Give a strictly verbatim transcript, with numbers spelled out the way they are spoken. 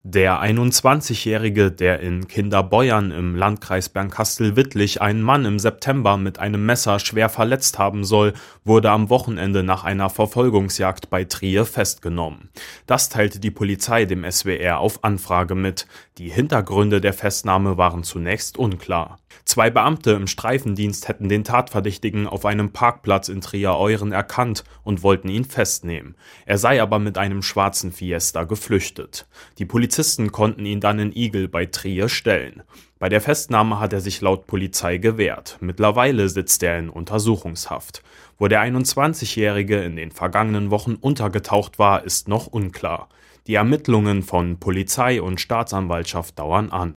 Der einundzwanzigjährige, der in Kinderboyern im Landkreis Bernkastel-Wittlich einen Mann im September mit einem Messer schwer verletzt haben soll, wurde am Wochenende nach einer Verfolgungsjagd bei Trier festgenommen. Das teilte die Polizei dem S W R auf Anfrage mit. Die Hintergründe der Festnahme waren zunächst unklar. Zwei Beamte im Streifendienst hätten den Tatverdächtigen auf einem Parkplatz in Trier-Euren erkannt und wollten ihn festnehmen. Er sei aber mit einem schwarzen Fiesta geflüchtet. Die Polizisten konnten ihn dann in Igl bei Trier stellen. Bei der Festnahme hat er sich laut Polizei gewehrt. Mittlerweile sitzt er in Untersuchungshaft. Wo der einundzwanzigjährige in den vergangenen Wochen untergetaucht war, ist noch unklar. Die Ermittlungen von Polizei und Staatsanwaltschaft dauern an.